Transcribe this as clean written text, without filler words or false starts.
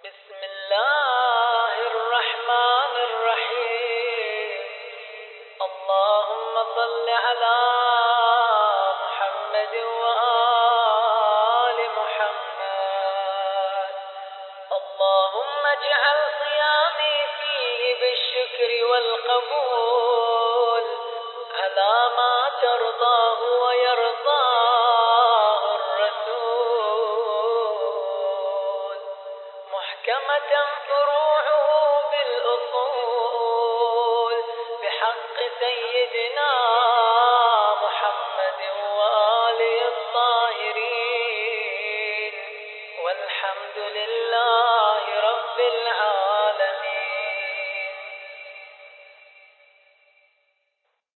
بسم الله الرحمن الرحيم. اللهم صل على محمد وآل محمد. اللهم اجعل صيامي فيه بالشكر والقبول على ما ترضاه ويرضاه الرسول، محكمة